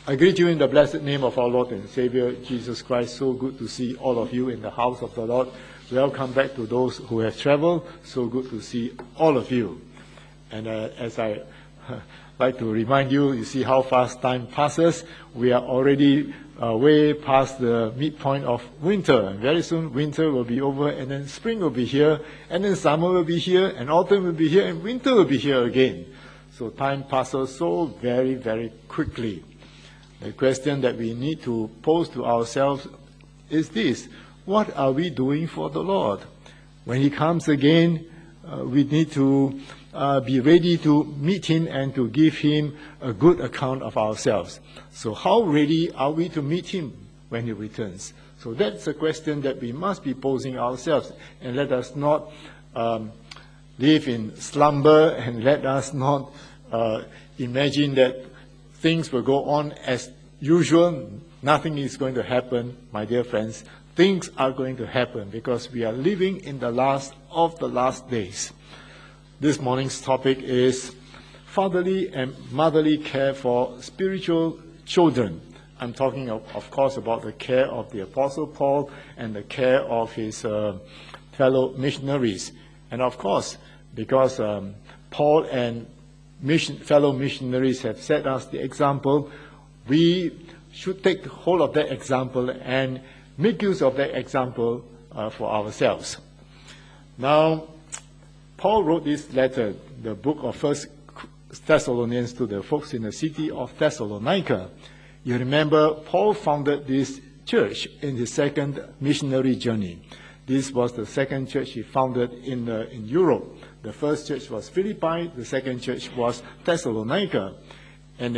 I greet you in the blessed name of our Lord and Savior, Jesus Christ. So good to see all of you in the house of the Lord. Welcome back to those who have traveled. So good to see all of you. And as I like to remind you, you see how fast time passes. We are already way past the midpoint of winter. And very soon winter will be over, and then spring will be here, and then summer will be here, and autumn will be here, and winter will be here again. So time passes so very, very quickly. The question that we need to pose to ourselves is this: what are we doing for the Lord? When He comes again, we need to be ready to meet Him and to give Him a good account of ourselves. So how ready are we to meet Him when He returns? So that's a question that we must be posing ourselves. And let us not live in slumber, and let us not imagine that things will go on as usual. Nothing is going to happen, my dear friends. Things are going to happen because we are living in the last of the last days. This morning's topic is fatherly and motherly care for spiritual children. I'm talking, of course, about the care of the Apostle Paul and the care of his fellow missionaries. And of course, because Paul and fellow missionaries have set us the example, we should take hold of that example and make use of that example for ourselves. Now, Paul wrote this letter, the book of 1 Thessalonians, to the folks in the city of Thessalonica. You remember, Paul founded this church in his second missionary journey. This was the second church he founded in Europe. The first church was Philippi, the second church was Thessalonica. And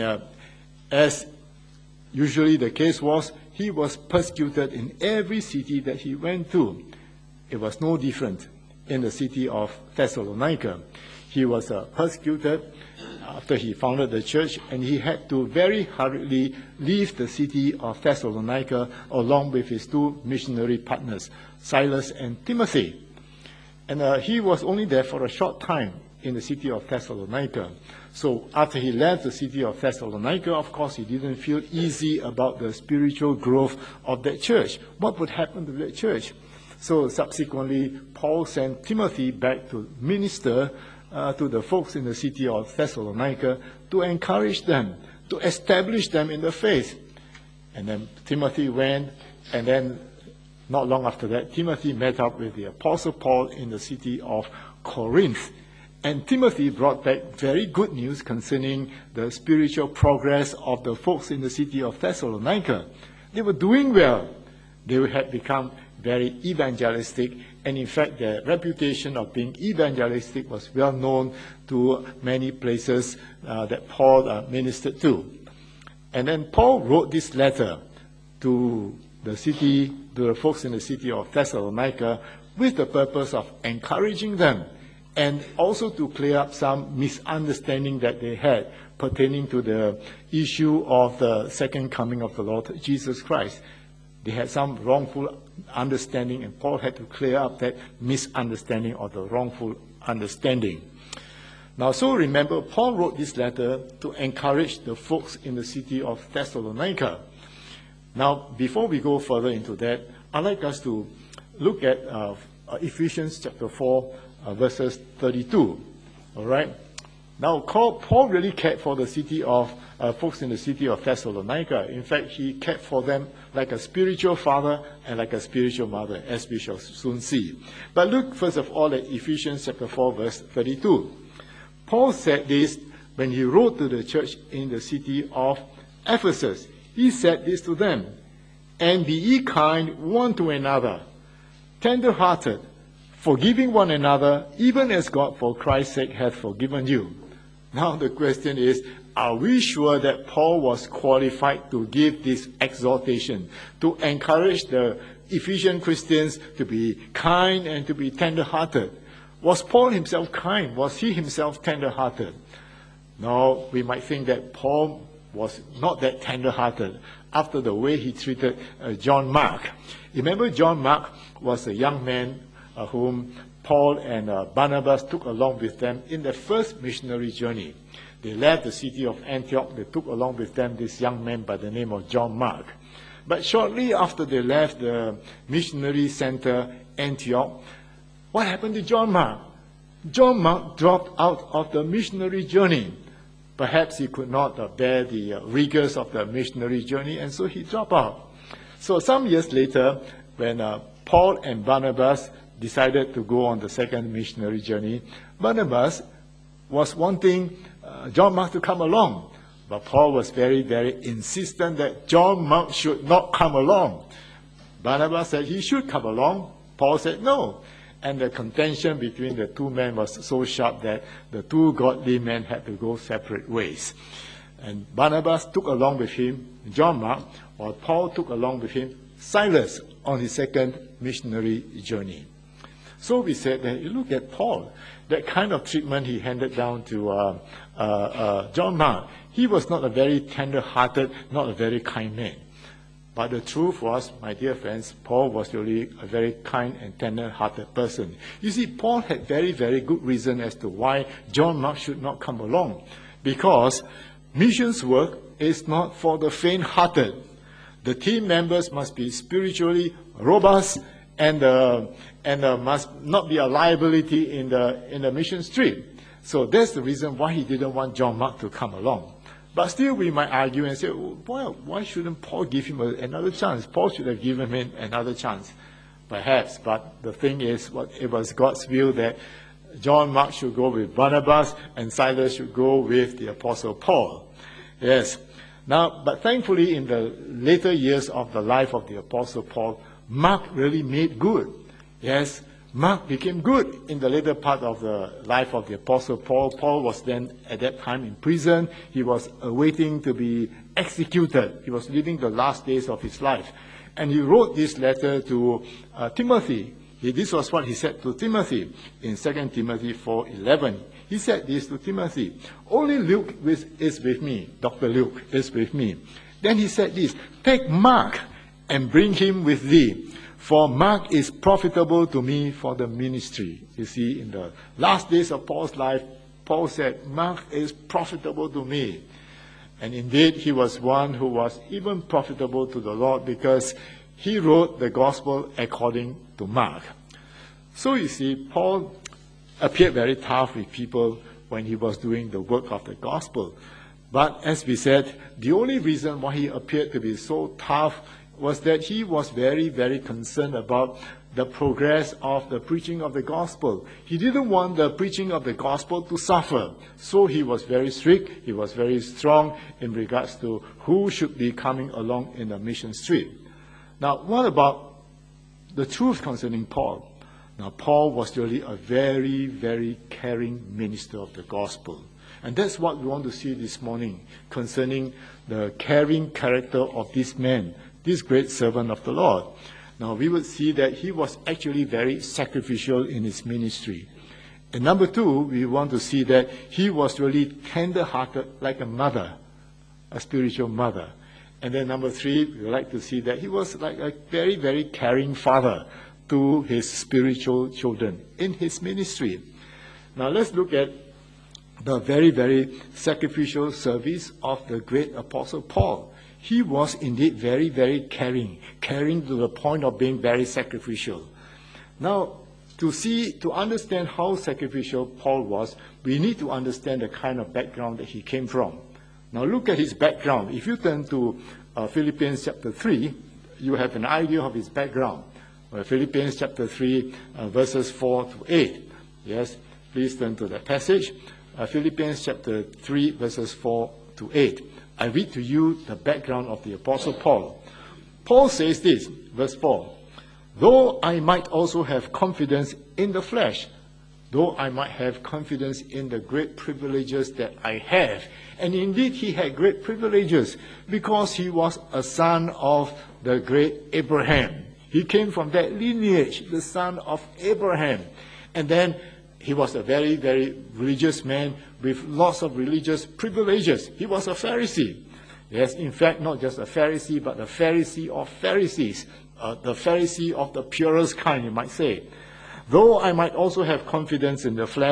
as usually the case was, he was persecuted in every city that he went to. It was no different in the city of Thessalonica. He was persecuted after he founded the church, and he had to very hurriedly leave the city of Thessalonica along with his two missionary partners, Silas and Timothy. And he was only there for a short time in the city of Thessalonica. So after he left the city of Thessalonica, of course, he didn't feel easy about the spiritual growth of that church. What would happen to that church? So subsequently, Paul sent Timothy back to minister to the folks in the city of Thessalonica to encourage them, to establish them in the faith. And then Timothy went, and then not long after that, Timothy met up with the Apostle Paul in the city of Corinth. And Timothy brought back very good news concerning the spiritual progress of the folks in the city of Thessalonica. They were doing well. They had become very evangelistic, and in fact their reputation of being evangelistic was well known to many places that Paul ministered to. And then Paul wrote this letter to the folks in the city of Thessalonica with the purpose of encouraging them and also to clear up some misunderstanding that they had pertaining to the issue of the second coming of the Lord Jesus Christ. They had some wrongful understanding, and Paul had to clear up that misunderstanding or the wrongful understanding. Now, so remember, Paul wrote this letter to encourage the folks in the city of Thessalonica. Now, before we go further into that, I'd like us to look at Ephesians chapter 4, verses 32. All right? Now, Paul really cared for the city of folks in the city of Thessalonica. In fact, he cared for them like a spiritual father and like a spiritual mother, as we shall soon see. But look first of all at Ephesians chapter 4, verse 32. Paul said this when he wrote to the church in the city of Ephesus. He said this to them: "And be ye kind one to another, tender-hearted, forgiving one another, even as God for Christ's sake hath forgiven you." Now the question is, are we sure that Paul was qualified to give this exhortation, to encourage the Ephesian Christians to be kind and to be tender-hearted? Was Paul himself kind? Was he himself tender-hearted? No, we might think that Paul was not that tender-hearted after the way he treated John Mark. Remember, John Mark was a young man whom Paul and Barnabas took along with them in their first missionary journey. they left the city of Antioch. They took along with them this young man by the name of John Mark. But shortly after they left the missionary center, Antioch, what happened to John Mark? John Mark dropped out of the missionary journey. Perhaps he could not bear the rigors of the missionary journey, and so he dropped out. So some years later, when Paul and Barnabas decided to go on the second missionary journey, Barnabas was wanting John Mark to come along. But Paul was very, very insistent that John Mark should not come along. Barnabas said he should come along. Paul said no. And the contention between the two men was so sharp that the two godly men had to go separate ways. And Barnabas took along with him John Mark, while Paul took along with him Silas on his second missionary journey. So we said that you look at Paul, that kind of treatment he handed down to John Mark. He was not a very tender-hearted, not a very kind man. But the truth was, my dear friends, Paul was really a very kind and tender-hearted person. You see, Paul had very, very good reason as to why John Mark should not come along. Because missions work is not for the faint-hearted. The team members must be spiritually robust and must not be a liability in the mission trip. So that's the reason why he didn't want John Mark to come along. But still we might argue and say, well, why shouldn't Paul give him another chance? Paul should have given him another chance. Perhaps, but the thing is, it was God's will that John Mark should go with Barnabas and Silas should go with the Apostle Paul. Yes. Now, but thankfully in the later years of the life of the Apostle Paul, Mark really made good. Yes. Mark became good in the later part of the life of the Apostle Paul. Paul was then, at that time, in prison. He was awaiting to be executed. He was living the last days of his life. And he wrote this letter to Timothy. This was what he said to Timothy in 2 Timothy 4:11. He said this to Timothy, "Only Luke is with me." Dr. Luke is with me. Then he said this, "Take Mark and bring him with thee. For Mark is profitable to me for the ministry." You see, in the last days of Paul's life, Paul said, "Mark is profitable to me." And indeed, he was one who was even profitable to the Lord because he wrote the gospel according to Mark. So you see, Paul appeared very tough with people when he was doing the work of the gospel. But as we said, the only reason why he appeared to be so tough was that he was very, very concerned about the progress of the preaching of the gospel. He didn't want the preaching of the gospel to suffer. So he was very strict, he was very strong in regards to who should be coming along in the mission trip. Now, what about the truth concerning Paul? Now, Paul was really a very, very caring minister of the gospel. And that's what we want to see this morning concerning the caring character of this man, this great servant of the Lord. Now, we would see that he was actually very sacrificial in his ministry. And number two, we want to see that he was really tender-hearted like a mother, a spiritual mother. And then number three, we would like to see that he was like a very, very caring father to his spiritual children in his ministry. Now, let's look at the very, very sacrificial service of the great Apostle Paul. He was indeed very, very caring to the point of being very sacrificial. Now, to understand how sacrificial Paul was, we need to understand the kind of background that he came from. Now, look at his background. If you turn to Philippians chapter 3, you have an idea of his background. Philippians chapter 3, verses 4 to 8. Yes, please turn to that passage. Philippians chapter 3, verses 4 to 8. I read to you the background of the Apostle Paul. Paul says this, verse 4, "Though I might also have confidence in the flesh, though I might have confidence in the great privileges that I have." And indeed, he had great privileges because he was a son of the great Abraham. He came from that lineage, the son of Abraham. And then he was a very, very religious man with lots of religious privileges. He was a Pharisee. Yes, in fact, not just a Pharisee, but the Pharisee of Pharisees, the Pharisee of the purest kind, you might say. "Though I might also have confidence in the flesh,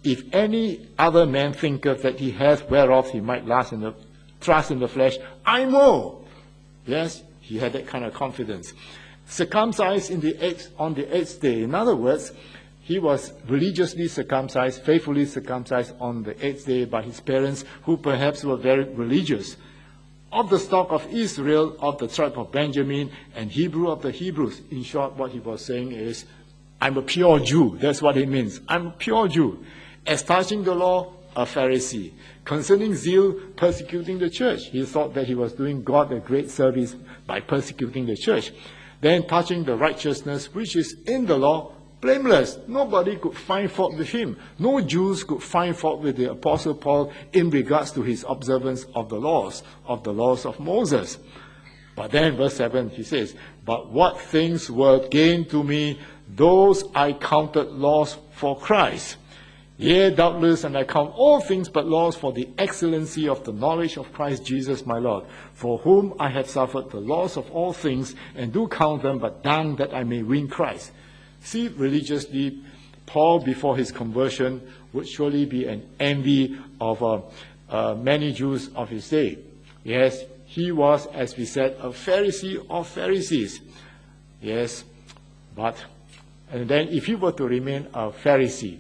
if any other man thinketh that he hath whereof he might trust in the flesh, I know. Yes, he had that kind of confidence. Circumcised on the eighth day. In other words, he was religiously circumcised, faithfully circumcised on the eighth day by his parents, who perhaps were very religious. Of the stock of Israel, of the tribe of Benjamin, and Hebrew of the Hebrews. In short, what he was saying is, I'm a pure Jew. That's what it means. I'm a pure Jew. As touching the law, a Pharisee. Concerning zeal, persecuting the church. He thought that he was doing God a great service by persecuting the church. Then touching the righteousness which is in the law, blameless. Nobody could find fault with him. No Jews could find fault with the Apostle Paul in regards to his observance of the laws of Moses. But then verse 7, he says, but what things were gained to me, those I counted loss for Christ. Yea, doubtless, and I count all things but loss for the excellency of the knowledge of Christ Jesus my Lord, for whom I have suffered the loss of all things, and do count them but dung, that I may win Christ. See, religiously, Paul, before his conversion, would surely be an envy of many Jews of his day. Yes, he was, as we said, a Pharisee of Pharisees. Yes, and then if he were to remain a Pharisee,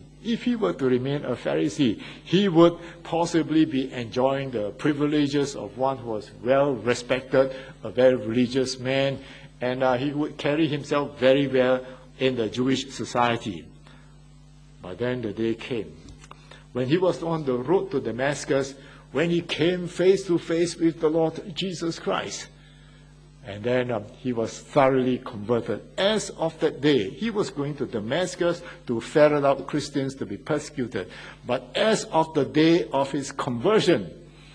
he would possibly be enjoying the privileges of one who was well respected, a very religious man, and he would carry himself very well in the Jewish society. But then the day came when he was on the road to Damascus, when he came face to face with the Lord Jesus Christ. And then he was thoroughly converted. As of that day, he was going to Damascus to ferret out Christians to be persecuted. But as of the day of his conversion,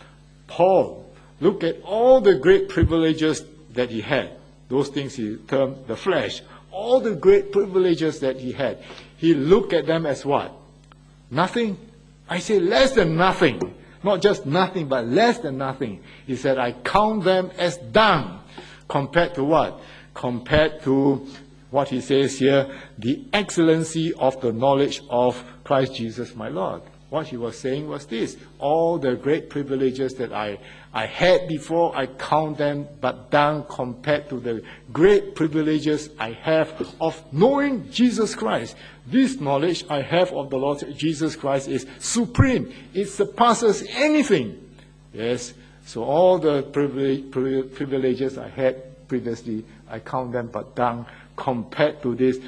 Paul looked at all the great privileges that he had. Those things he termed the flesh. All the great privileges that he had. He looked at them as what? Nothing. I say less than nothing. Not just nothing, but less than nothing. He said, I count them as dung. Compared to what? Compared to what he says here, the excellency of the knowledge of Christ Jesus my Lord. What he was saying was this: all the great privileges that I had before, I count them but dung compared to the great privileges I have of knowing Jesus Christ. This knowledge I have of the Lord Jesus Christ is supreme. It surpasses anything. Yes. So all the privileges I had previously, I count them but dung compared to this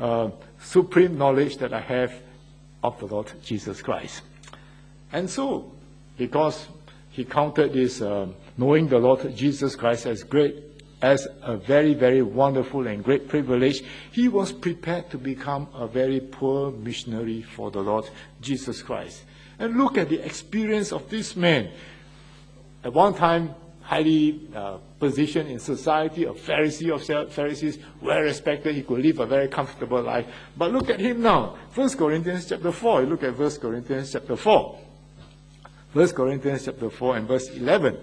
supreme knowledge that I have of the Lord Jesus Christ. And so, because he counted this knowing the Lord Jesus Christ as a very, very wonderful and great privilege, he was prepared to become a very poor missionary for the Lord Jesus Christ. And look at the experience of this man. At one time, highly positioned in society, a Pharisee of Pharisees, well respected, he could live a very comfortable life. But look at him now. 1 Corinthians chapter 4. Look at 1 Corinthians chapter 4. 1 Corinthians chapter 4 and verse 11.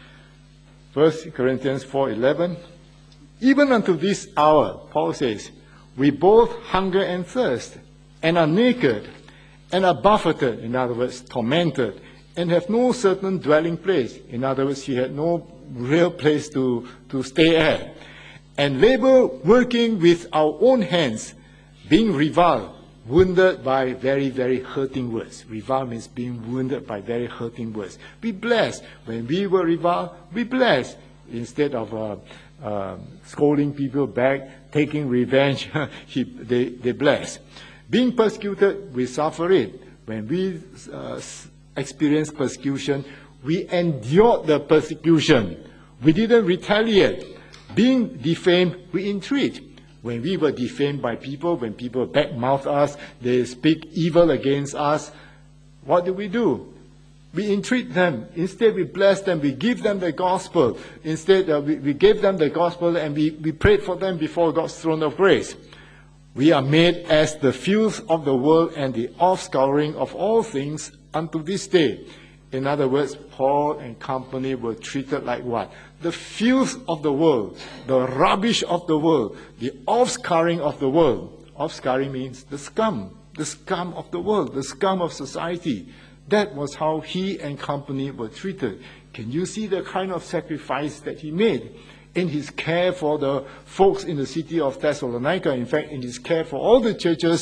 1 Corinthians 4:11. Even unto this hour, Paul says, we both hunger and thirst, and are naked, and are buffeted, in other words, tormented, and have no certain dwelling place. In other words, he had no real place to stay at. And labor working with our own hands, being reviled, wounded by very, very hurting words. Reviled means being wounded by very hurting words. Be blessed. When we were reviled, be blessed. Instead of scolding people back, taking revenge, they bless. Being persecuted, we suffer it. When we experienced persecution, we endured the persecution. We didn't retaliate. Being defamed, we entreat. When we were defamed by people, when people backmouth us, they speak evil against us, what do? We entreat them. Instead, we bless them. We give them the gospel. Instead, we gave them the gospel and we prayed for them before God's throne of grace. We are made as the filth of the world and the offscouring of all things unto this day. In other words, Paul and company were treated like what? The filth of the world, the rubbish of the world, the offscouring of the world. Offscouring means the scum, the scum of the world, the scum of society. That was how he and company were treated. Can you see the kind of sacrifice that he made in his care for the folks in the city of Thessalonica? In fact, in his care for all the churches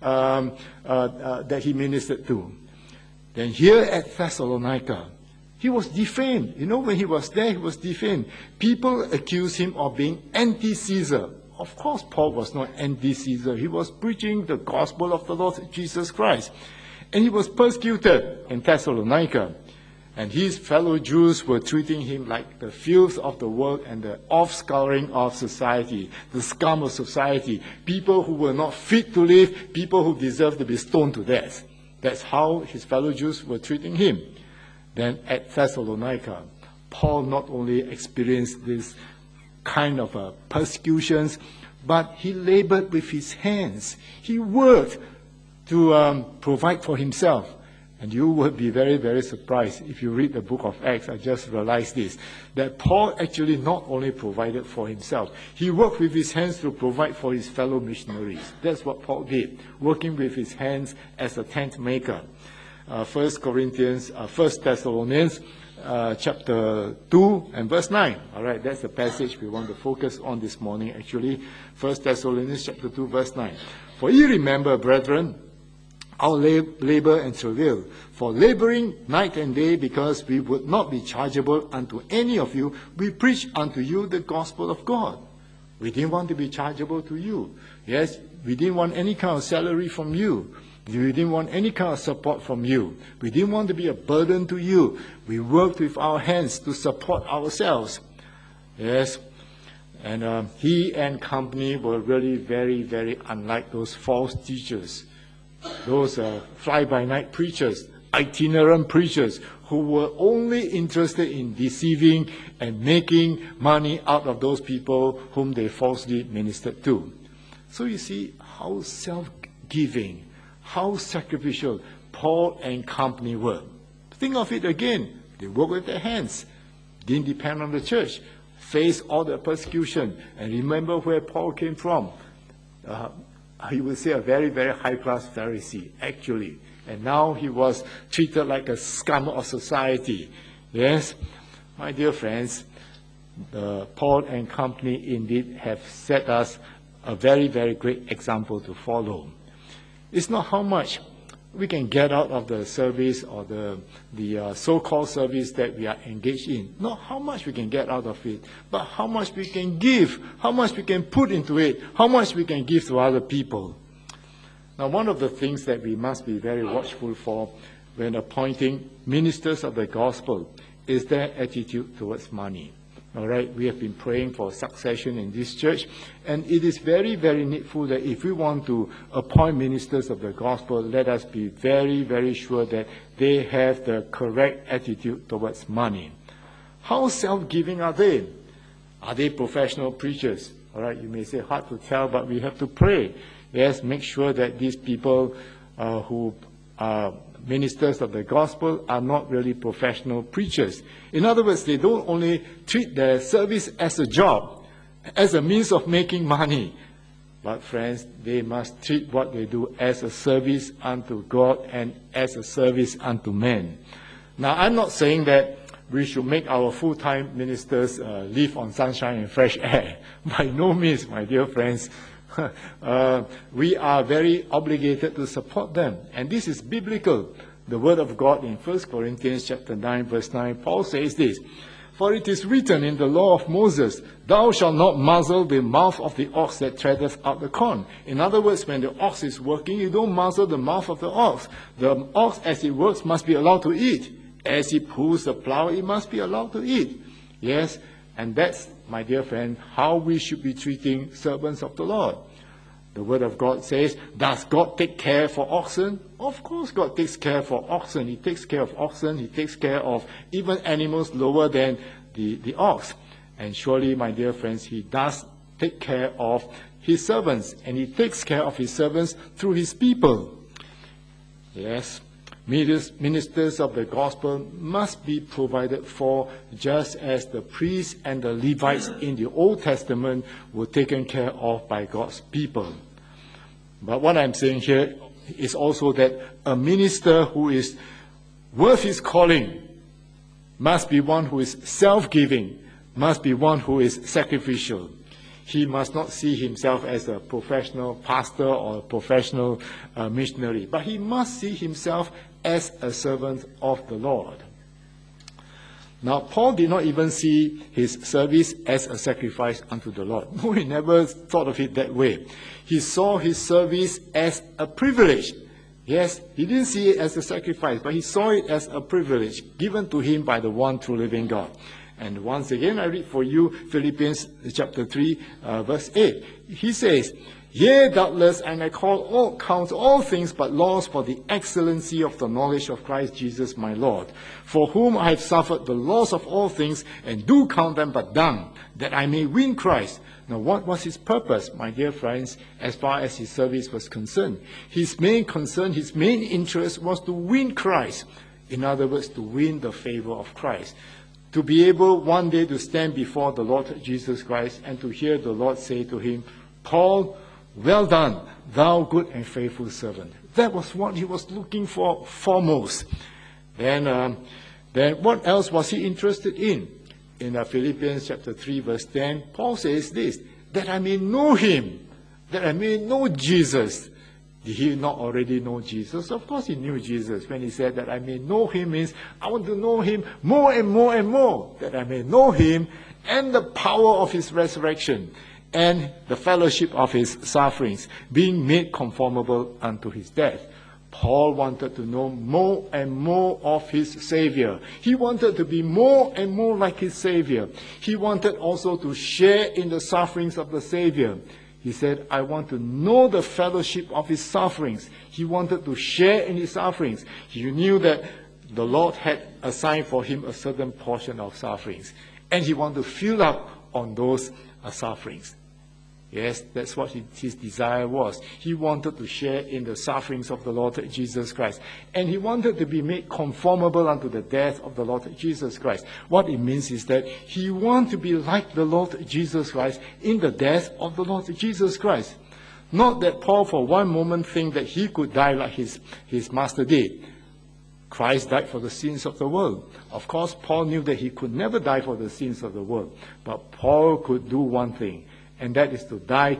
that he ministered to. Then here at Thessalonica, he was defamed. You know, when he was there, he was defamed. People accused him of being anti-Caesar. Of course, Paul was not anti-Caesar. He was preaching the gospel of the Lord Jesus Christ. And he was persecuted in Thessalonica. And his fellow Jews were treating him like the filth of the world and the offscouring of society, the scum of society, people who were not fit to live, people who deserved to be stoned to death. That's how his fellow Jews were treating him. Then at Thessalonica, Paul not only experienced this kind of persecutions, but he labored with his hands. He worked to provide for himself. And you would be very, very surprised if you read the book of Acts. I just realized this, that Paul actually not only provided for himself, he worked with his hands to provide for his fellow missionaries. That's what Paul did, working with his hands as a tent maker. 1 Thessalonians chapter 2 and verse 9. All right, that's the passage we want to focus on this morning, actually. 1 Thessalonians chapter 2, verse 9. For ye remember, brethren, our labor and travail, for laboring night and day, because we would not be chargeable unto any of you, we preach unto you the gospel of God. We didn't want to be chargeable to you. Yes, we didn't want any kind of salary from you. We didn't want any kind of support from you. We didn't want to be a burden to you. We worked with our hands to support ourselves. Yes, and he and company were really very, very unlike those false teachers. Those fly-by-night preachers, itinerant preachers, who were only interested in deceiving and making money out of those people whom they falsely ministered to. So you see how self-giving, how sacrificial Paul and company were. Think of it again. They worked with their hands, didn't depend on the church, faced all the persecution. And remember where Paul came from. He would say a very, very high-class Pharisee, actually. And now he was treated like a scum of society. Yes, my dear friends, Paul and company indeed have set us a very, very great example to follow. It's not how much we can get out of the service or the so-called service that we are engaged in. Not how much we can get out of it, but how much we can give, how much we can put into it, how much we can give to other people. Now, one of the things that we must be very watchful for when appointing ministers of the gospel is their attitude towards money. All right, we have been praying for succession in this church, and it is very, very needful that if we want to appoint ministers of the gospel, let us be very, very sure that they have the correct attitude towards money. How self-giving are they? Are they professional preachers? All right, you may say hard to tell, but we have to pray. Yes, make sure that these people who are ministers of the gospel are not really professional preachers. In other words, they don't only treat their service as a job, as a means of making money, but friends, they must treat what they do as a service unto God and as a service unto men. Now, I'm not saying that we should make our full-time ministers live on sunshine and fresh air. By no means, my dear friends. We are very obligated to support them. And this is biblical. The word of God in 1 Corinthians chapter 9, verse 9, Paul says this, For it is written in the law of Moses, Thou shalt not muzzle the mouth of the ox that treadeth out the corn. In other words, when the ox is working, you don't muzzle the mouth of the ox. The ox, as it works, must be allowed to eat. As it pulls the plow, it must be allowed to eat. Yes, and that's, my dear friend, how we should be treating servants of the Lord. The word of God says, does God take care for oxen? Of course God takes care for oxen. He takes care of oxen. He takes care of even animals lower than the ox. And surely, my dear friends, he does take care of his servants. And he takes care of his servants through his people. Yes, ministers of the gospel must be provided for just as the priests and the Levites in the Old Testament were taken care of by God's people. But what I'm saying here is also that a minister who is worth his calling must be one who is self-giving, must be one who is sacrificial. He must not see himself as a professional pastor or a professional missionary, but he must see himself as a servant of the Lord. Now, Paul did not even see his service as a sacrifice unto the Lord. No, he never thought of it that way. He saw his service as a privilege. Yes, he didn't see it as a sacrifice, but he saw it as a privilege given to him by the one true living God. And once again, I read for you Philippians chapter 3, verse 8. He says, "Yea, doubtless, and I count all things but loss for the excellency of the knowledge of Christ Jesus my Lord, for whom I have suffered the loss of all things, and do count them but dung, that I may win Christ." Now, what was his purpose, my dear friends, as far as his service was concerned? His main concern, his main interest was to win Christ. In other words, to win the favor of Christ. To be able one day to stand before the Lord Jesus Christ and to hear the Lord say to him, "Paul, well done, thou good and faithful servant." That was what he was looking for foremost. Then what else was he interested in? In Philippians chapter 3, verse 10, Paul says this, "That I may know him, that I may know Jesus." Did he not already know Jesus? Of course he knew Jesus. When he said that I may know him means I want to know him more and more and more. That I may know him and the power of his resurrection and the fellowship of his sufferings, being made conformable unto his death. Paul wanted to know more and more of his Savior. He wanted to be more and more like his Savior. He wanted also to share in the sufferings of the Savior. He said, "I want to know the fellowship of his sufferings." He wanted to share in his sufferings. He knew that the Lord had assigned for him a certain portion of sufferings, and he wanted to fill up on those sufferings. Yes, that's what his desire was. He wanted to share in the sufferings of the Lord Jesus Christ. And he wanted to be made conformable unto the death of the Lord Jesus Christ. What it means is that he wanted to be like the Lord Jesus Christ in the death of the Lord Jesus Christ. Not that Paul for one moment think that he could die like his master did. Christ died for the sins of the world. Of course, Paul knew that he could never die for the sins of the world. But Paul could do one thing, and that is to die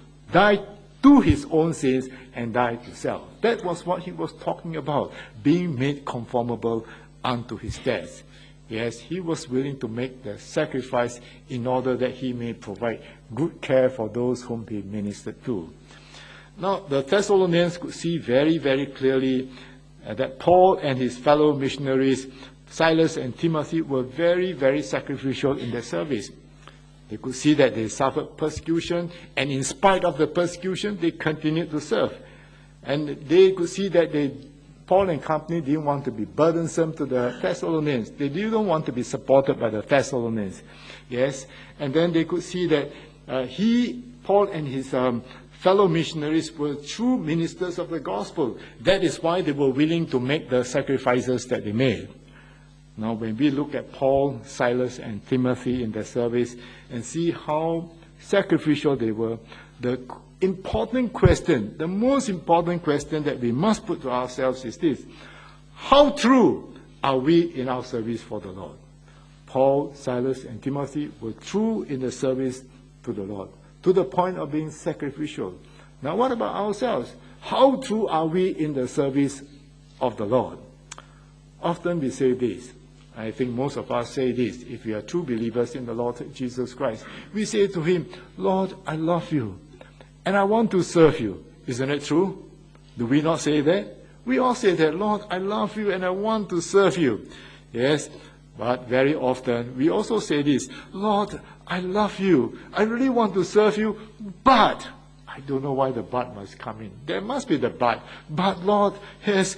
to his own sins and die to self. That was what he was talking about, being made conformable unto his death. Yes, he was willing to make the sacrifice in order that he may provide good care for those whom he ministered to. Now, the Thessalonians could see very, very clearly that Paul and his fellow missionaries, Silas and Timothy, were very, very sacrificial in their service. They could see that they suffered persecution, and in spite of the persecution, they continued to serve. And they could see that Paul and company didn't want to be burdensome to the Thessalonians. They didn't want to be supported by the Thessalonians. Yes, and then they could see that Paul and his fellow missionaries were true ministers of the gospel. That is why they were willing to make the sacrifices that they made. Now, when we look at Paul, Silas, and Timothy in their service and see how sacrificial they were, the important question, the most important question that we must put to ourselves is this: how true are we in our service for the Lord? Paul, Silas, and Timothy were true in the service to the Lord, to the point of being sacrificial. Now, what about ourselves? How true are we in the service of the Lord? Often we say this. I think most of us say this, if we are true believers in the Lord Jesus Christ. We say to him, "Lord, I love you, and I want to serve you." Isn't it true? Do we not say that? We all say that, "Lord, I love you, and I want to serve you." Yes, but very often we also say this, "Lord, I love you, I really want to serve you, but..." I don't know why the but must come in. There must be the but. "But Lord, yes,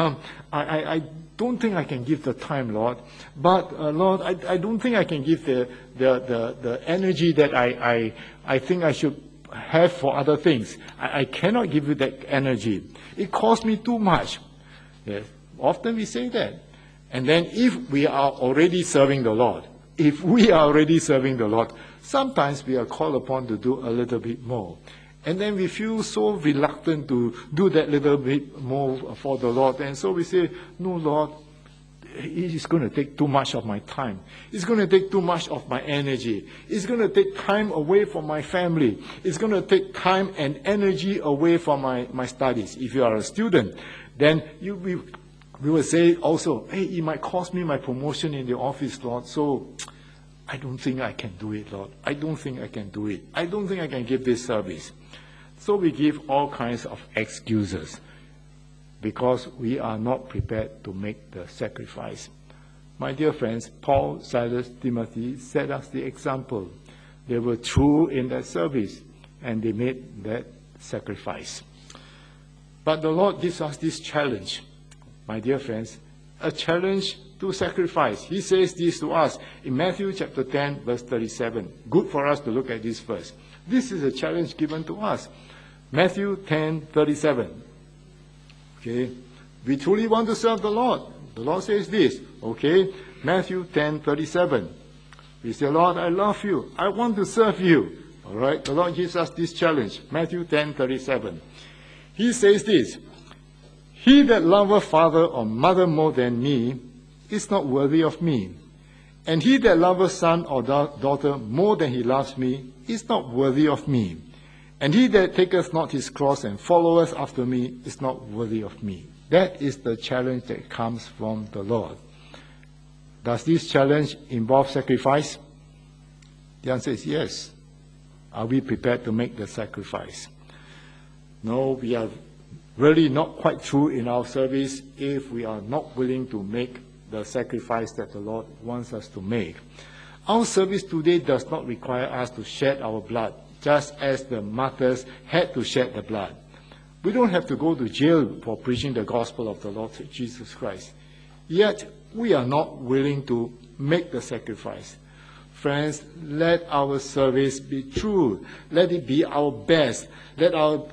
I don't think I can give the time, Lord. But Lord, I don't think I can give the energy that I think I should have for other things. I cannot give you that energy. It costs me too much." Yes. Often we say that. And then if we are already serving the Lord, sometimes we are called upon to do a little bit more. And then we feel so reluctant to do that little bit more for the Lord. And so we say, no, Lord, it is going to take too much of my time. It's going to take too much of my energy. It's going to take time away from my family. It's going to take time and energy away from my studies. If you are a student, then we will say also, hey, it might cost me my promotion in the office, Lord. So I don't think I can do it, Lord. I don't think I can do it. I don't think I can give this service. So we give all kinds of excuses because we are not prepared to make the sacrifice. My dear friends, Paul, Silas, Timothy set us the example. They were true in that service, and they made that sacrifice. But the Lord gives us this challenge, my dear friends, a challenge to sacrifice. He says this to us in Matthew chapter 10, verse 37. Good for us to look at this verse. This is a challenge given to us. Matthew 10:37. Okay, we truly want to serve the Lord. The Lord says this. Okay, Matthew 10:37. We say, Lord, I love you. I want to serve you. All right, the Lord gives us this challenge. Matthew 10:37. He says this. He that loveth father or mother more than me is not worthy of me. And he that loveth son or daughter more than he loves me is not worthy of me. And he that taketh not his cross and followeth after me is not worthy of me. That is the challenge that comes from the Lord. Does this challenge involve sacrifice? The answer is yes. Are we prepared to make the sacrifice? No, we are really not quite true in our service if we are not willing to make the sacrifice that the Lord wants us to make. Our service today does not require us to shed our blood, just as the martyrs had to shed the blood. We don't have to go to jail for preaching the gospel of the Lord Jesus Christ. Yet, we are not willing to make the sacrifice. Friends, let our service be true. Let it be our best. Let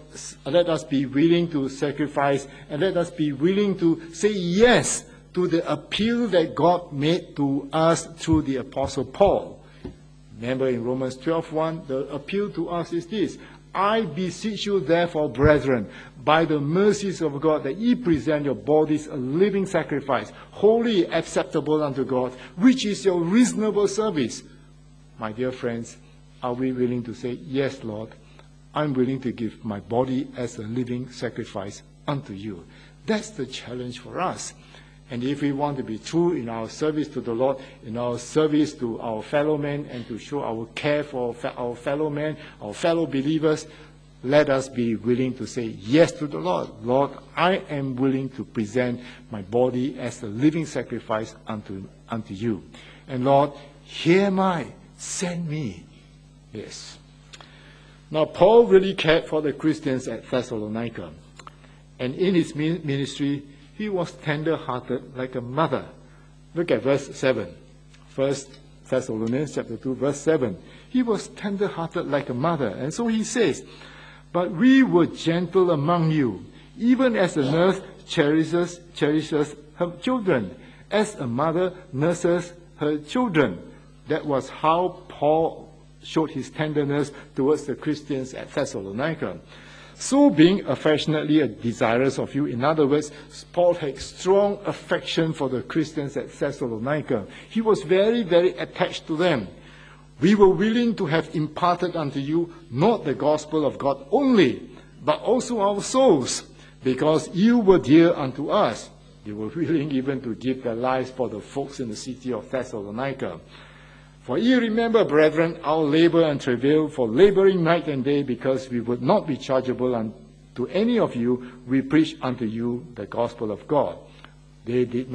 us be willing to sacrifice, and let us be willing to say yes to the appeal that God made to us through the Apostle Paul. Remember in Romans 12:1, the appeal to us is this. I beseech you therefore, brethren, by the mercies of God, that ye present your bodies a living sacrifice, wholly acceptable unto God, which is your reasonable service. My dear friends, are we willing to say, yes, Lord, I'm willing to give my body as a living sacrifice unto you? That's the challenge for us. And if we want to be true in our service to the Lord, in our service to our fellow men, and to show our care for our fellow men, our fellow believers, let us be willing to say yes to the Lord. Lord, I am willing to present my body as a living sacrifice unto you. And Lord, here am I, send me. Yes. Now, Paul really cared for the Christians at Thessalonica. And in his ministry, he was tender-hearted like a mother. Look at verse 7. 1 Thessalonians chapter 2, verse 7. He was tender-hearted like a mother. And so he says, but we were gentle among you, even as a nurse cherishes her children, as a mother nurses her children. That was how Paul showed his tenderness towards the Christians at Thessalonica. So being affectionately desirous of you, in other words, Paul had strong affection for the Christians at Thessalonica. He was very, very attached to them. We were willing to have imparted unto you not the gospel of God only, but also our souls, because you were dear unto us. They were willing even to give their lives for the folks in the city of Thessalonica. For ye remember, brethren, our labor and travail, for laboring night and day, because we would not be chargeable unto any of you, we preach unto you the gospel of God. They didn't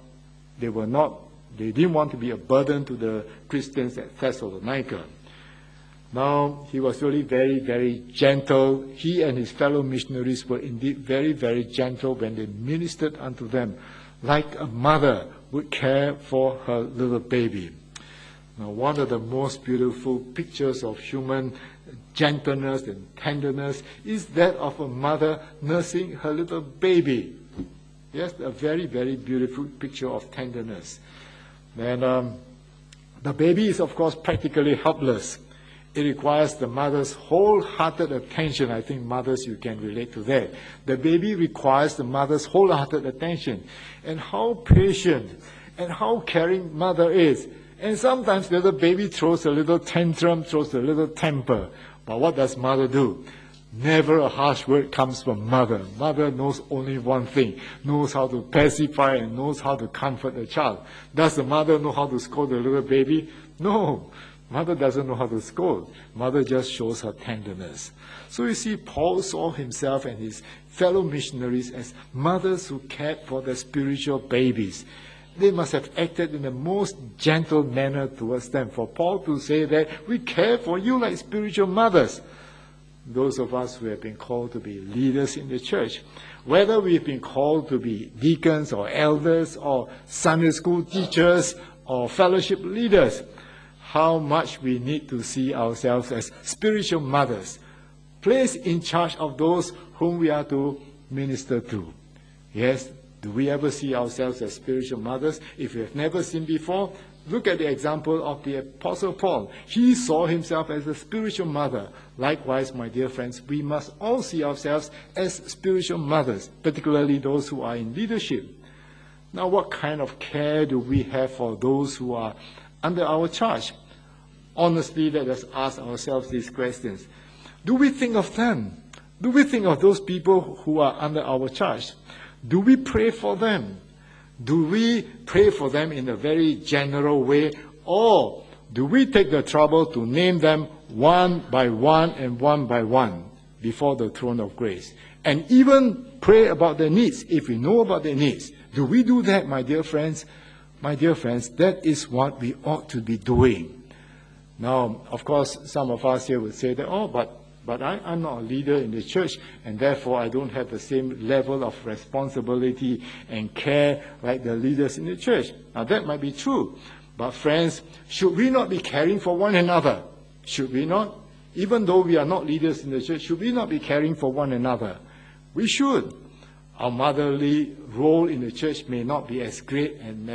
want to be a burden to the Christians at Thessalonica. Now, he was really very, very gentle. He and his fellow missionaries were indeed very, very gentle when they ministered unto them, like a mother would care for her little baby. Now, one of the most beautiful pictures of human gentleness and tenderness is that of a mother nursing her little baby. Yes, a very, very beautiful picture of tenderness. And the baby is, of course, practically helpless. It requires the mother's wholehearted attention. I think mothers, you can relate to that. The baby requires the mother's wholehearted attention. And how patient and how caring mother is. And sometimes the baby throws a little tantrum, throws a little temper. But what does mother do? Never a harsh word comes from mother. Mother knows only one thing, knows how to pacify and knows how to comfort the child. Does the mother know how to scold the little baby? No. Mother doesn't know how to scold. Mother just shows her tenderness. So you see, Paul saw himself and his fellow missionaries as mothers who cared for their spiritual babies. They must have acted in the most gentle manner towards them. For Paul to say that we care for you like spiritual mothers. Those of us who have been called to be leaders in the church, whether we've been called to be deacons or elders or Sunday school teachers or fellowship leaders, how much we need to see ourselves as spiritual mothers, placed in charge of those whom we are to minister to. Yes, do we ever see ourselves as spiritual mothers? If we have never seen before, look at the example of the Apostle Paul. He saw himself as a spiritual mother. Likewise, my dear friends, we must all see ourselves as spiritual mothers, particularly those who are in leadership. Now, what kind of care do we have for those who are under our charge? Honestly, let us ask ourselves these questions. Do we think of them? Do we think of those people who are under our charge? Do we pray for them? Do we pray for them in a very general way? Or do we take the trouble to name them one by one and one by one before the throne of grace? And even pray about their needs if we know about their needs. Do we do that, my dear friends? My dear friends, that is what we ought to be doing. Now, of course, some of us here would say that, but I'm not a leader in the church, and therefore I don't have the same level of responsibility and care like the leaders in the church. Now, that might be true. But friends, should we not be caring for one another? Should we not? Even though we are not leaders in the church, should we not be caring for one another? We should. Our motherly role in the church may not be as great and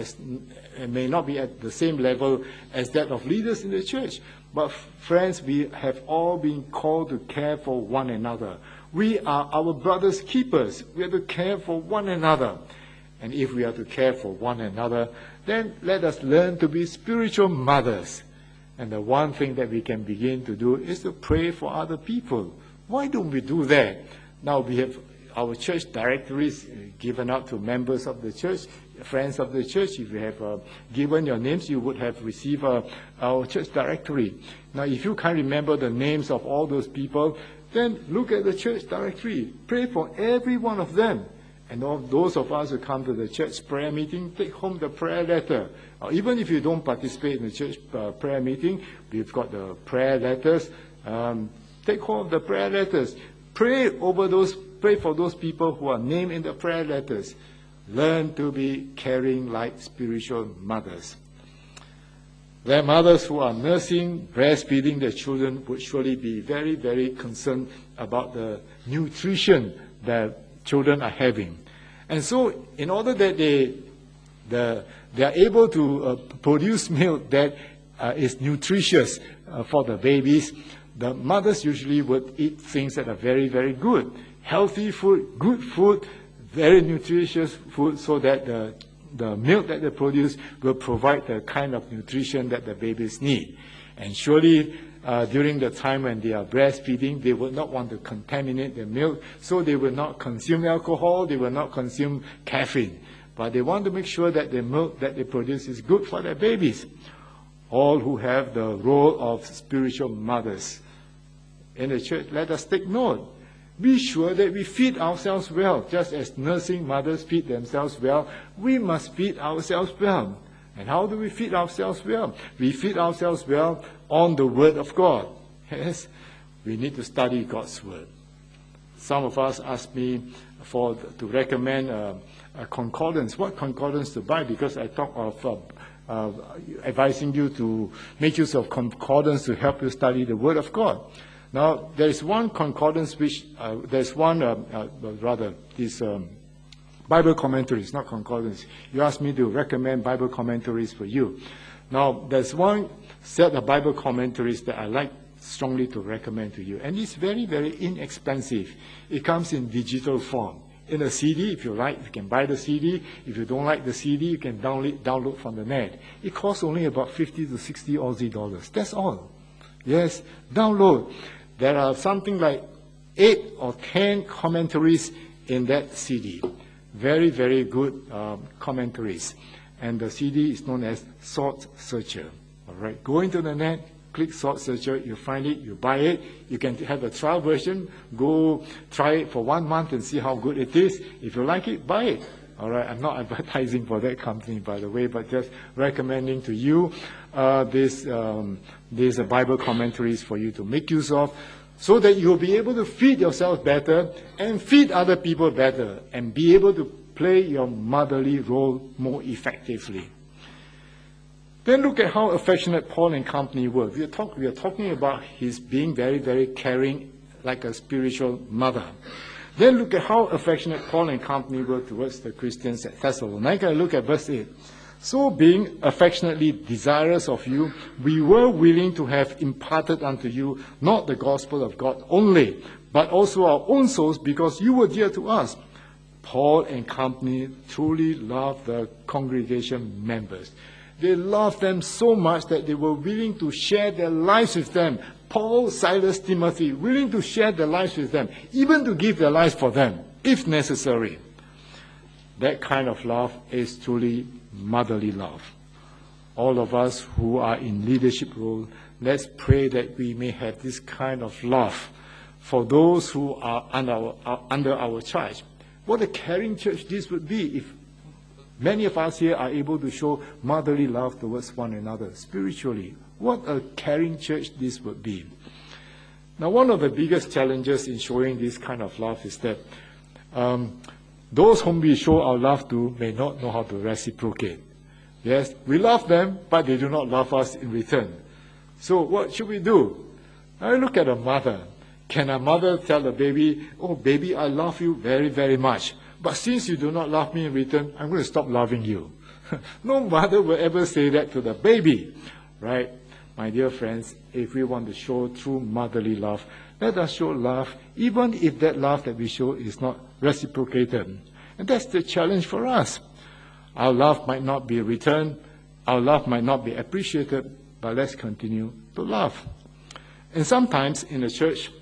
may not be at the same level as that of leaders in the church. But friends, we have all been called to care for one another. We are our brother's keepers. We are to care for one another. And if we are to care for one another, then let us learn to be spiritual mothers. And the one thing that we can begin to do is to pray for other people. Why don't we do that? Now we have our church directories given out to members of the church, friends of the church. If you have given your names, you would have received our church directory. Now, if you can't remember the names of all those people, then look at the church directory. Pray for every one of them. And all those of us who come to the church prayer meeting, take home the prayer letter. Even if you don't participate in the church prayer meeting, we've got the prayer letters. Take home the prayer letters. Pray for those people who are named in the prayer letters. Learn to be caring like spiritual mothers. There are mothers who are nursing, breastfeeding their children would surely be very, very concerned about the nutrition that children are having. And so, in order that they are able to produce milk that is nutritious for the babies, the mothers usually would eat things that are very, very good. Healthy food, good food, very nutritious food, so that the milk that they produce will provide the kind of nutrition that the babies need. And surely, during the time when they are breastfeeding, they would not want to contaminate the milk, so they will not consume alcohol, they will not consume caffeine. But they want to make sure that the milk that they produce is good for their babies. All who have the role of spiritual mothers in the church, let us take note. Be sure that we feed ourselves well. Just as nursing mothers feed themselves well, we must feed ourselves well. And how do we feed ourselves well? We feed ourselves well on the Word of God. Yes, we need to study God's Word. Some of us ask me to recommend a concordance. What concordance to buy? Because I talk of advising you to make use of concordance to help you study the Word of God. Now, there is one concordance these Bible commentaries, not concordance. You asked me to recommend Bible commentaries for you. Now, there's one set of Bible commentaries that I like strongly to recommend to you. And it's very, very inexpensive. It comes in digital form. In a CD, if you like, you can buy the CD. If you don't like the CD, you can download from the net. It costs only about 50 to 60 Aussie dollars. That's all. Yes, download. There are something like 8 or 10 commentaries in that CD. Very, very good commentaries. And the CD is known as Sword Searcher. All right, go into the net, click Sword Searcher, you find it, you buy it. You can have a trial version, go try it for 1 month and see how good it is. If you like it, buy it. All right, I'm not advertising for that company, by the way, but just recommending to you these Bible commentaries for you to make use of, so that you'll be able to feed yourself better and feed other people better and be able to play your motherly role more effectively. Then look at how affectionate Paul and company were. We are talking about his being very, very caring, like a spiritual mother. Then look at how affectionate Paul and company were towards the Christians at Thessalonica. Look at verse 8. So being affectionately desirous of you, we were willing to have imparted unto you not the gospel of God only, but also our own souls, because you were dear to us. Paul and company truly loved the congregation members. They loved them so much that they were willing to share their lives with them. Paul, Silas, Timothy, willing to share their lives with them, even to give their lives for them, if necessary. That kind of love is truly motherly love. All of us who are in leadership role, let's pray that we may have this kind of love for those who are under our charge. What a caring church this would be if many of us here are able to show motherly love towards one another spiritually. What a caring church this would be. Now, one of the biggest challenges in showing this kind of love is that those whom we show our love to may not know how to reciprocate. Yes, we love them, but they do not love us in return. So what should we do? Now look at a mother. Can a mother tell the baby, oh baby, I love you very, very much, but since you do not love me in return, I'm going to stop loving you. No mother will ever say that to the baby, right? My dear friends, if we want to show true motherly love, let us show love, even if that love that we show is not reciprocated. And that's the challenge for us. Our love might not be returned, our love might not be appreciated, but let's continue to love. And sometimes in the church,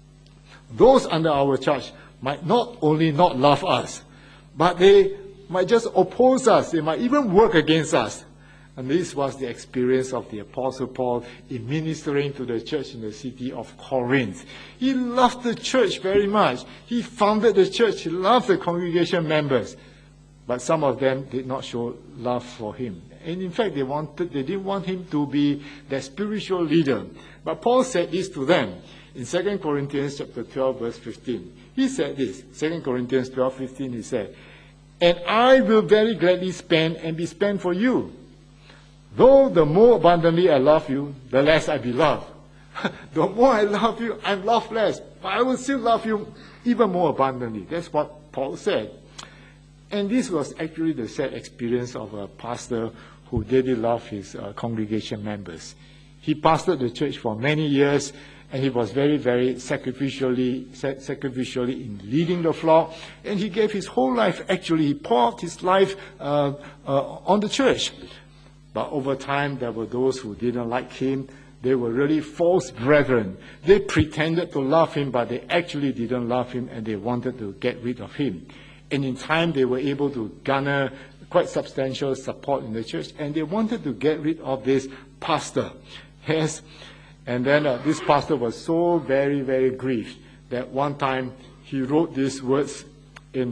those under our charge might not only not love us, but they might just oppose us. They might even work against us. And this was the experience of the Apostle Paul in ministering to the church in the city of Corinth. He loved the church very much. He founded the church. He loved the congregation members. But some of them did not show love for him. And in fact, they didn't want him to be their spiritual leader. But Paul said this to them in 2 Corinthians chapter 12, verse 15. He said this, 2 Corinthians 12, 15, he said, and I will very gladly spend and be spent for you. Though the more abundantly I love you, the less I be loved. The more I love you, I'm loved less. But I will still love you even more abundantly. That's what Paul said. And this was actually the sad experience of a pastor who dearly loved his congregation members. He pastored the church for many years, and he was very, very sacrificially in leading the flock. And he gave his whole life, actually, he poured his life on the church. But over time, there were those who didn't like him. They were really false brethren. They pretended to love him, but they actually didn't love him, and they wanted to get rid of him. And in time, they were able to garner quite substantial support in the church, and they wanted to get rid of this pastor. Yes. And then this pastor was so very, very grieved that one time he wrote these words in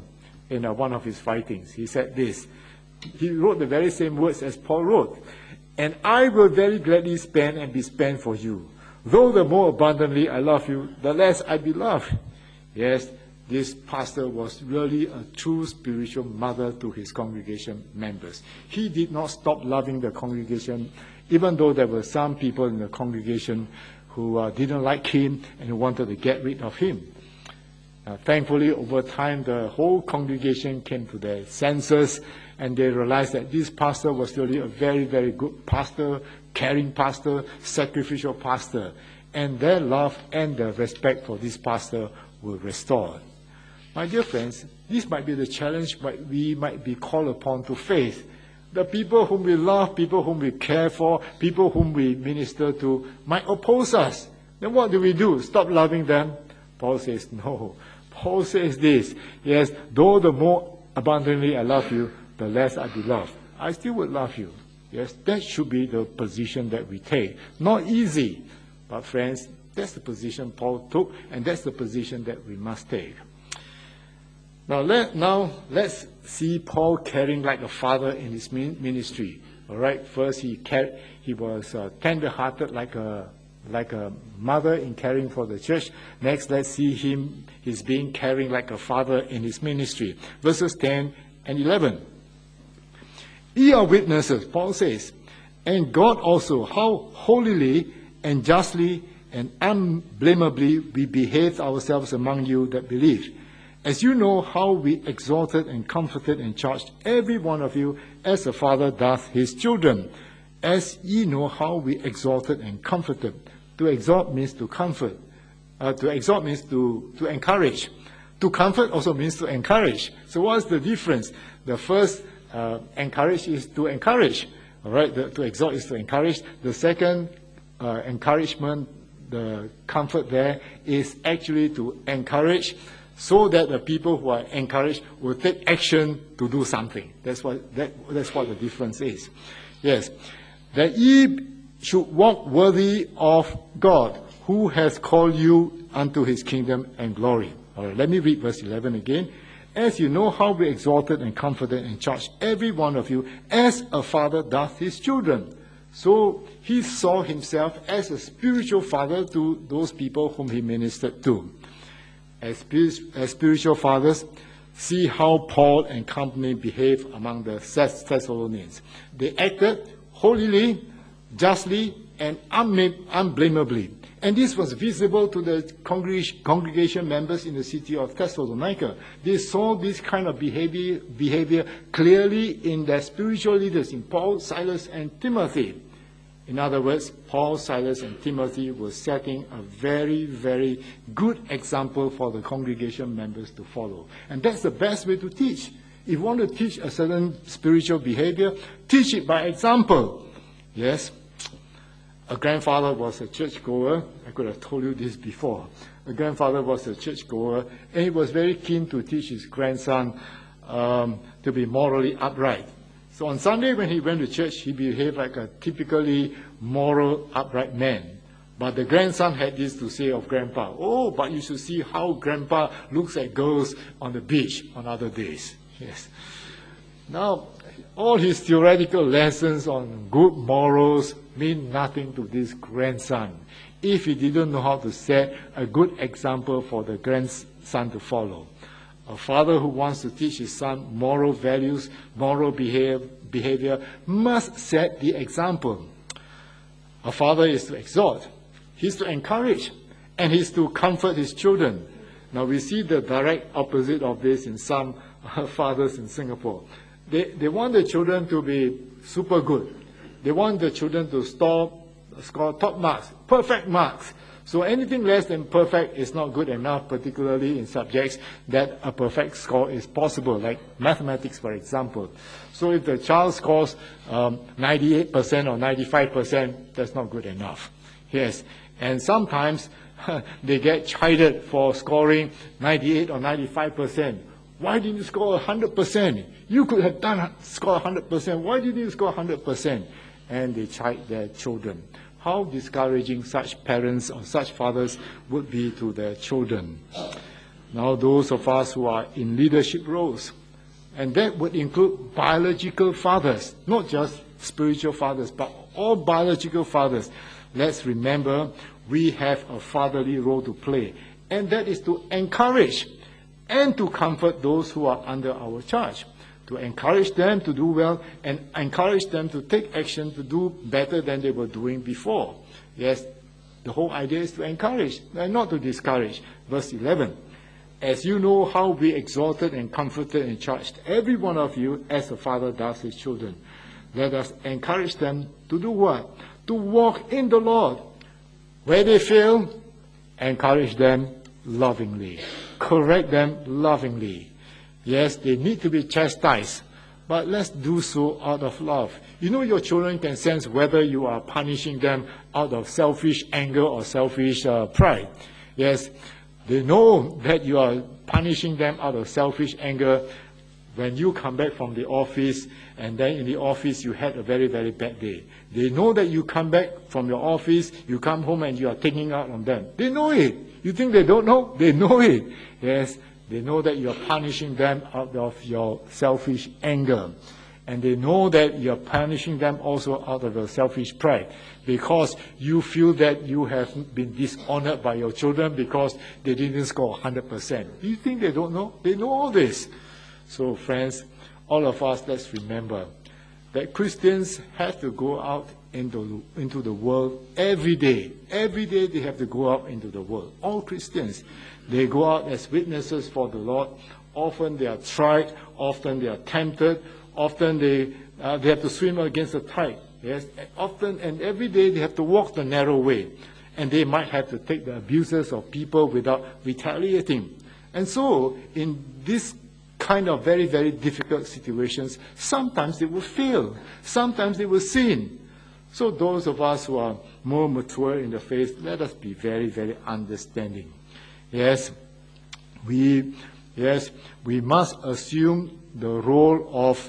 one of his writings. He said this. He wrote the very same words as Paul wrote. And I will very gladly spend and be spent for you. Though the more abundantly I love you, the less I be loved. Yes, this pastor was really a true spiritual mother to his congregation members. He did not stop loving the congregation, even though there were some people in the congregation who didn't like him and who wanted to get rid of him. Thankfully, over time, the whole congregation came to their senses, and they realized that this pastor was really a very, very good pastor, caring pastor, sacrificial pastor. and their love and their respect for this pastor will restore. My dear friends, this might be the challenge we might be called upon to face. The people whom we love, people whom we care for, people whom we minister to might oppose us. Then what do? Stop loving them? Paul says, no. Paul says this, yes, though the more abundantly I love you, the less I be loved. I still would love you. Yes, that should be the position that we take. Not easy, but friends, that's the position Paul took, and that's the position that we must take. Now let's see Paul caring like a father in his ministry. All right. First, he was tender-hearted like a mother in caring for the church. Next, let's see he's being caring like a father in his ministry. Verses 10 and 11. Ye are witnesses, Paul says, and God also, how holily and justly and unblameably we behaved ourselves among you that believe. As you know how we exhorted and comforted and charged every one of you as a father doth his children. As ye know how we exhorted and comforted. To exhort means to comfort. To exhort means to encourage. To comfort also means to encourage. So what's the difference? The first encourage is to encourage. All right, to exhort is to encourage. The second encouragement, the comfort there, is actually to encourage, so that the people who are encouraged will take action to do something. That's what the difference is. Yes. That ye should walk worthy of God, who has called you unto his kingdom and glory. All right, let me read verse 11 again. As you know how we exhorted and comforted and charged every one of you, as a father doth his children. So he saw himself as a spiritual father to those people whom he ministered to. As spiritual fathers, see how Paul and company behave among the Thessalonians. They acted holily, justly, and unblameably. And this was visible to the congregation members in the city of Thessalonica. They saw this kind of behavior clearly in their spiritual leaders, in Paul, Silas, and Timothy. In other words, Paul, Silas, and Timothy were setting a very, very good example for the congregation members to follow. And that's the best way to teach. If you want to teach a certain spiritual behavior, teach it by example. Yes, a grandfather was a churchgoer. I could have told you this before. A grandfather was a churchgoer, and he was very keen to teach his grandson to be morally upright. So on Sunday when he went to church, he behaved like a typically moral, upright man. But the grandson had this to say of grandpa. Oh, but you should see how grandpa looks at girls on the beach on other days. Yes. Now, all his theoretical lessons on good morals mean nothing to this grandson if he didn't know how to set a good example for the grandson to follow. A father who wants to teach his son moral values, moral behavior, must set the example. A father is to exhort, he's to encourage, and he's to comfort his children. Now we see the direct opposite of this in some fathers in Singapore. They want the children to be super good. They want the children to score top marks, perfect marks. So anything less than perfect is not good enough, particularly in subjects that a perfect score is possible, like mathematics, for example. So if the child scores 98% or 95%, that's not good enough. Yes, and sometimes they get chided for scoring 98 or 95%. Why didn't you score 100%? You could have score 100%. Why didn't you score 100%? And they chide their children. How discouraging such parents or such fathers would be to their children. Now those of us who are in leadership roles, and that would include biological fathers, not just spiritual fathers, but all biological fathers. Let's remember we have a fatherly role to play, and that is to encourage and to comfort those who are under our charge. To encourage them to do well and encourage them to take action to do better than they were doing before. Yes, the whole idea is to encourage and not to discourage. Verse 11, as you know how we exhorted and comforted and charged every one of you as a father does his children. Let us encourage them to do what? To walk in the Lord. Where they fail, encourage them lovingly. Correct them lovingly. Yes, they need to be chastised, but let's do so out of love. You know, your children can sense whether you are punishing them out of selfish anger or selfish pride. Yes, they know that you are punishing them out of selfish anger when you come back from the office and then in the office you had a very, very bad day. They know that you come back from your office, you come home and you are taking out on them. They know it. You think they don't know? They know it. Yes, they know that you are punishing them out of your selfish anger. And they know that you are punishing them also out of your selfish pride, because you feel that you have been dishonored by your children because they didn't score 100%. Do you think they don't know? They know all this. So friends, all of us, let's remember that Christians have to go out into the world every day. Every day they have to go out into the world. All Christians, they go out as witnesses for the Lord. Often they are tried, often they are tempted, often they have to swim against the tide. Yes, often and every day they have to walk the narrow way. And they might have to take the abuses of people without retaliating. And so, in this kind of very, very difficult situations, sometimes they will fail. Sometimes they will sin. So those of us who are more mature in the faith, let us be very, very understanding. Yes, we must assume the role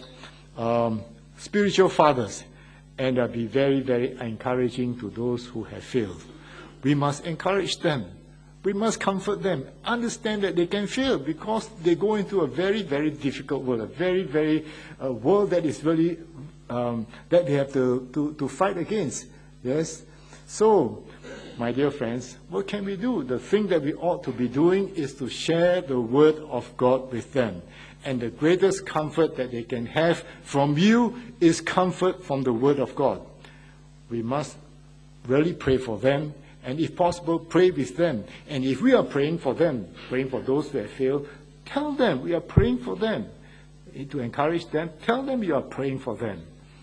of spiritual fathers and be very, very encouraging to those who have failed. We must encourage them. We must comfort them, understand that they can fail because they go into a very, very difficult world, a very, very world that is really, that they have to fight against. Yes? So, my dear friends, what can we do? The thing that we ought to be doing is to share the word of God with them. And the greatest comfort that they can have from you is comfort from the word of God. We must really pray for them. And if possible, pray with them. And if we are praying for them, praying for those who have failed, tell them we are praying for them. To encourage them, tell them you are praying for them.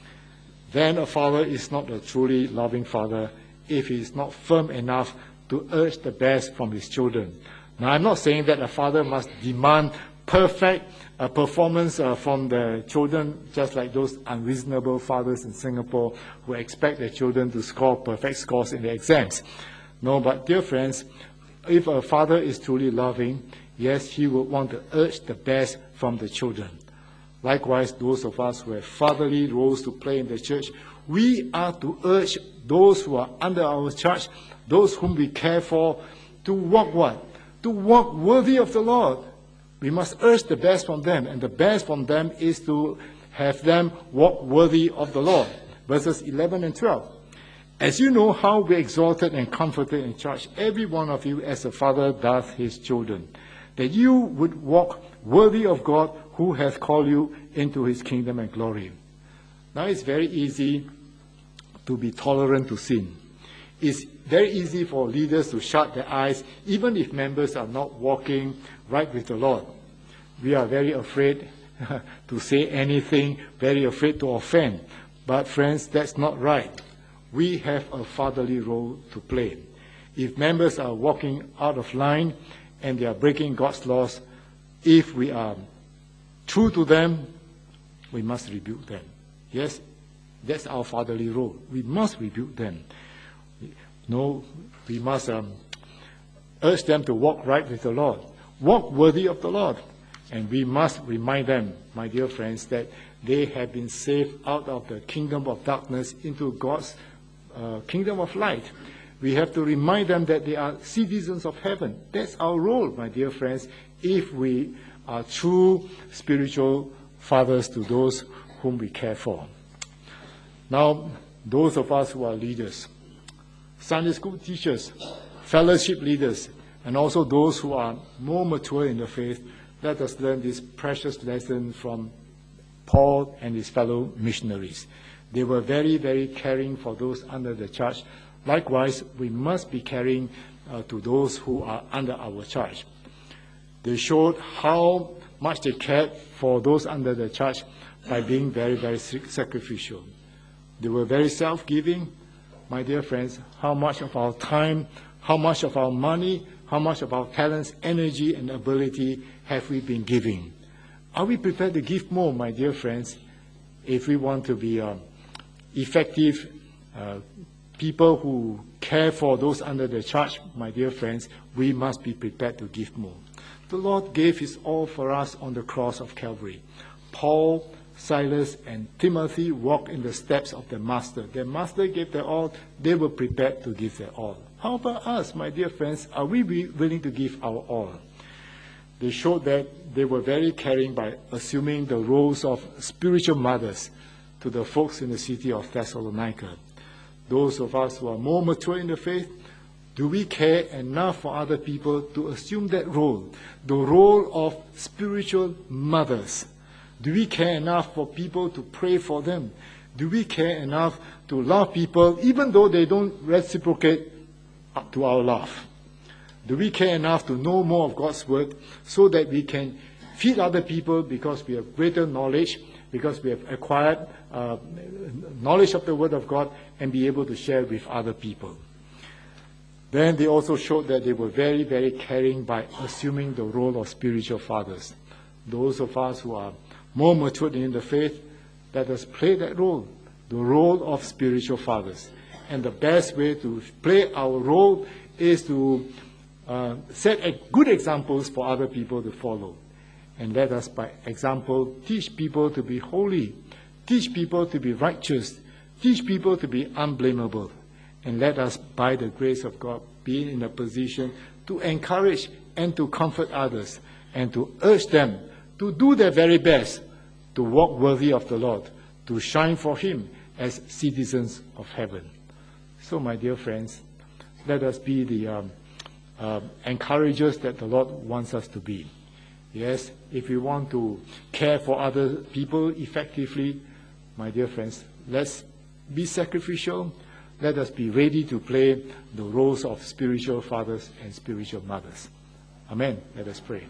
Then a father is not a truly loving father if he is not firm enough to urge the best from his children. Now, I'm not saying that a father must demand perfect performance from the children, just like those unreasonable fathers in Singapore who expect their children to score perfect scores in the exams. No, but dear friends, if a father is truly loving, yes, he would want to urge the best from the children. Likewise, those of us who have fatherly roles to play in the church, we are to urge those who are under our charge, those whom we care for, to walk what? To walk worthy of the Lord. We must urge the best from them, and the best from them is to have them walk worthy of the Lord. Verses 11 and 12. As you know how we exalted and comforted and charged every one of you as a father does his children, that you would walk worthy of God who has called you into his kingdom and glory. Now it's very easy to be tolerant to sin. It's very easy for leaders to shut their eyes, even if members are not walking right with the Lord. We are very afraid to say anything, very afraid to offend. But friends, that's not right. We have a fatherly role to play. If members are walking out of line and they are breaking God's laws, if we are true to them, we must rebuke them. Yes, that's our fatherly role. We must rebuke them. No, we must urge them to walk right with the Lord. Walk worthy of the Lord. And we must remind them, my dear friends, that they have been saved out of the kingdom of darkness into God's kingdom of light. We have to remind them that they are citizens of heaven. That's our role, my dear friends, if we are true spiritual fathers to those whom we care for. Now, those of us who are leaders, Sunday school teachers, fellowship leaders, and also those who are more mature in the faith, let us learn this precious lesson from Paul and his fellow missionaries. They were very, very caring for those under the charge. Likewise, we must be caring to those who are under our charge. They showed how much they cared for those under the charge by being very, very sacrificial. They were very self-giving. my dear friends, how much of our time, how much of our money, how much of our talents, energy, and ability have we been giving? Are we prepared to give more, my dear friends, if we want to be effective people who care for those under the charge? My dear friends, we must be prepared to give more. The Lord gave his all for us on the cross of Calvary. Paul, Silas, and Timothy walked in the steps of their master. Their master gave their all. They were prepared to give their all. How about us, my dear friends? Are we willing to give our all? They showed that they were very caring by assuming the roles of spiritual mothers to the folks in the city of Thessalonica. Those of us who are more mature in the faith, do we care enough for other people to assume that role, the role of spiritual mothers? Do we care enough for people to pray for them? Do we care enough to love people even though they don't reciprocate up to our love? Do we care enough to know more of God's word so that we can feed other people because we have greater knowledge, because we have acquired knowledge of the word of God and be able to share with other people? Then they also showed that they were very, very caring by assuming the role of spiritual fathers. Those of us who are more matured in the faith, let us play that role, the role of spiritual fathers. And the best way to play our role is to set good examples for other people to follow. And let us, by example, teach people to be holy, teach people to be righteous, teach people to be unblameable. And let us, by the grace of God, be in a position to encourage and to comfort others and to urge them to do their very best to walk worthy of the Lord, to shine for him as citizens of heaven. So, my dear friends, let us be the encouragers that the Lord wants us to be. Yes, if we want to care for other people effectively, my dear friends, let's be sacrificial. Let us be ready to play the roles of spiritual fathers and spiritual mothers. Amen. Let us pray.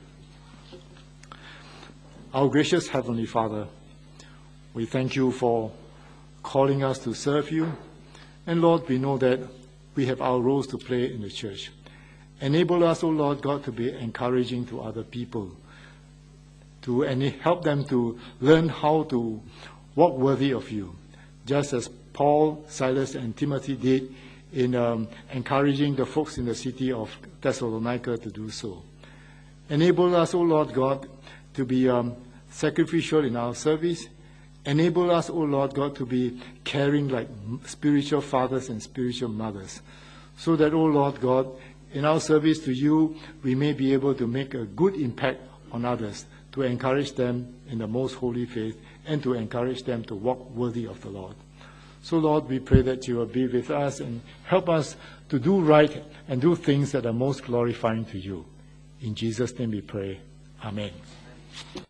Our gracious Heavenly Father, we thank you for calling us to serve you. And Lord, we know that we have our roles to play in the church. Enable us, O Lord God, to be encouraging to other people, to help them to learn how to walk worthy of you, just as Paul, Silas, and Timothy did in encouraging the folks in the city of Thessalonica to do so. Enable us, O Lord God, to be sacrificial in our service. Enable us, O Lord God, to be caring like spiritual fathers and spiritual mothers, so that, O Lord God, in our service to you, we may be able to make a good impact on others, to encourage them in the most holy faith, and to encourage them to walk worthy of the Lord. So, Lord, we pray that you will be with us and help us to do right and do things that are most glorifying to you. In Jesus' name we pray. Amen.